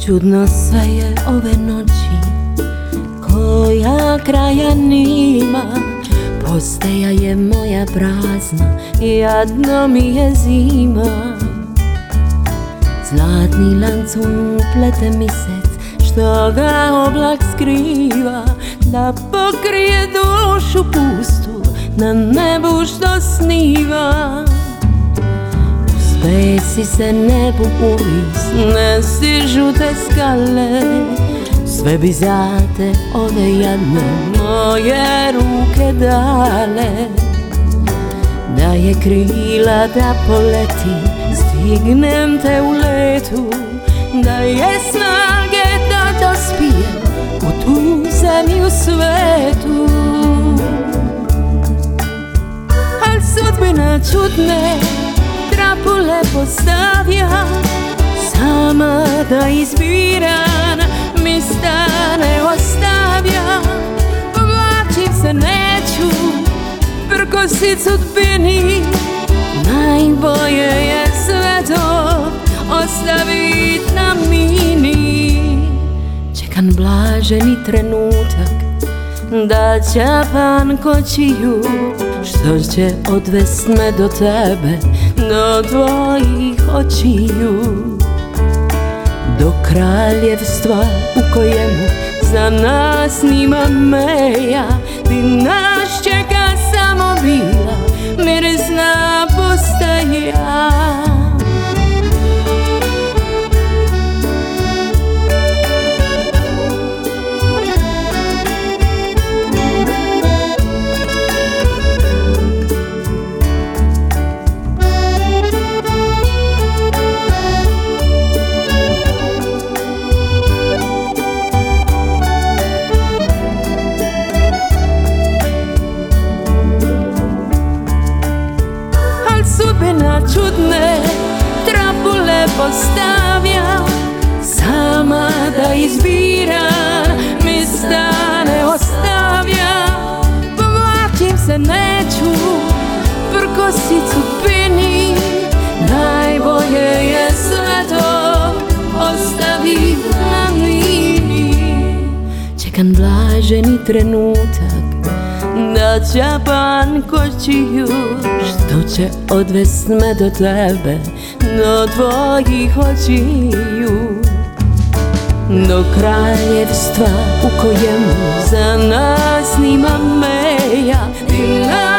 Čudno sve je ove noći, koja kraja nima. Posteja je moja prazna, jadno mi je zima. Zlatni lancun plete misec, što ga oblak skriva, da pokrije dušu pustu na nebu što sniva. Spesi se nebu uvis, ne stižu te skale, sve bi za te ove jadne moje ruke dale. Da je krila da poleti, stignem te u letu, da je snage da dospijem u tu zemlju svetu. Al sudbina čudne trapule postavlja, sama da izbiram, mi stane ostavlja. Povlačim se, neću prkosit sudbini, najbolje je sve to ostavit na mini. Čekam blaženi trenutak da čapan kočiju, što će odvest me do tebe, do tvojih očiju. Do kraljevstva u kojemu za nas nima meja, di nas čeka samo bila mirisna postaja. Sudbina čudne trapule postavlja, sama da izbira, mi stane ostavlja. Povlačim se, neću prkosit sudbini, najbolje je sve to ostavit na mini. Čekam blaženi trenutak da čapan kočiju, što će odvest me do tebe, do tvojih očiju. Do kraljevstva u kojemu za nas nima meja,